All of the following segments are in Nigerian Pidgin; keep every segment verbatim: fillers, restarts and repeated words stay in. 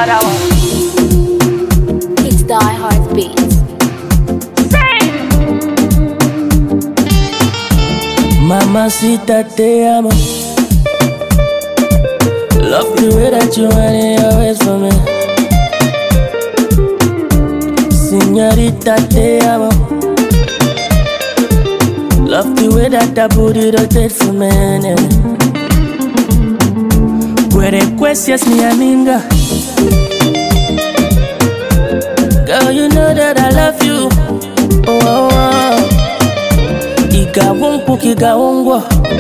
another one. It's Die Hard Beats. Mamacita, te amo. Love the way that you want it always for me. Señorita, te amo. Love the way that that booty rotate for me. Cuerecuesias mi amiga. Girl, you know that I love you. Oh, oh, oh. Igawonku, igawongwa.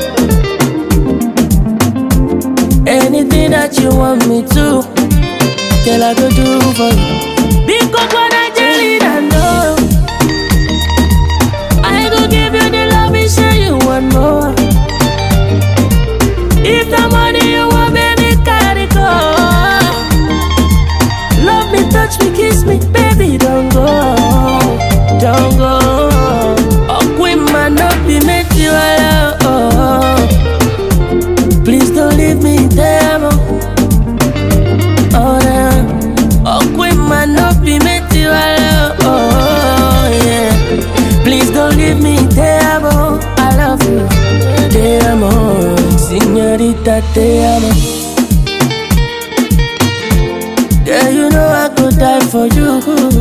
Anything that you want me to, girl, I go do for you. Because when I tell you that no, I go give you the love and say you want more. If the money you want, baby, carry go. Love me, touch me, kiss me, baby, don't go, don't go. Oh, queen man, not be made you alone. Oh, please don't leave me there, mo. Oh, yeah. Oh, queen man, not be made you alone. Oh, yeah. Please don't leave me there, mo. I love you, te amo, señorita, te amo. Yeah, you know I could die for you.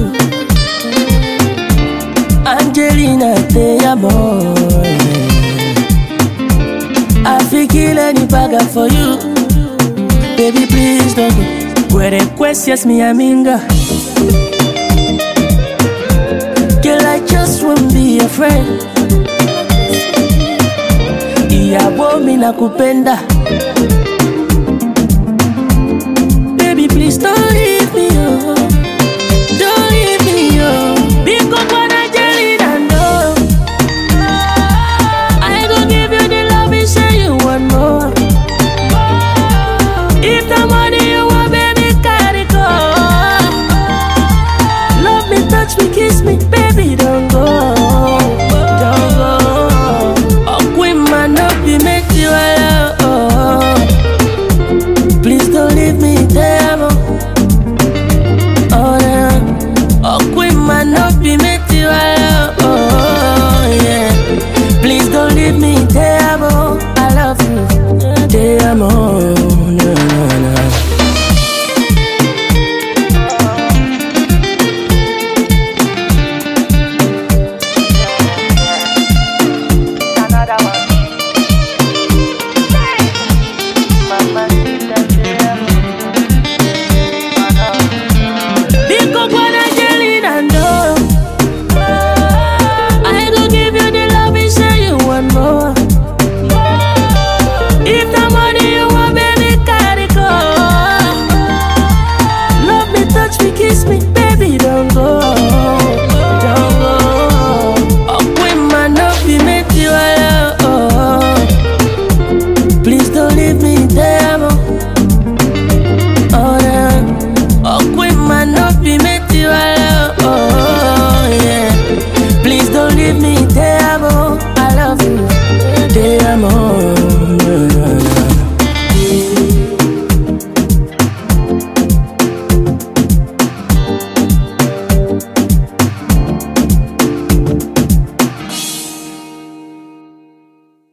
Angelina, te amo. I feel kill any bagger for you. Baby, please don't go. Cuerecuesias mi amiga. Girl, I just wanna be your friend. Iyabo mi nakupenda. Baby, please don't leave me, oh. Don't leave me, oh. Because when I tell you that no, I go give you the love and say you want more. If the money you want, baby, carry go. Love me, touch me, kiss me, baby, don't go, don't go. Oh, queen man, not be make you alone. Oh, please don't leave me there, mo. Oh, yeah. Oh, queen man, not be make you alone. Oh, yeah. Please don't leave me there, mo. I love you, te amo. No, no, no. Another one. Mamacita, te amo. Because when I tell you that no, I go give you the love and say you want more. If the money you want, baby, carry go. Love me, touch me, kiss me, baby, don't go, don't go. Oh, queen man, not be made you alone. Oh, please don't leave me there, mo. Oh, yeah. Oh, queen man, not be made you alone. Oh, yeah. Please don't leave me there, mo. I love you, te amo.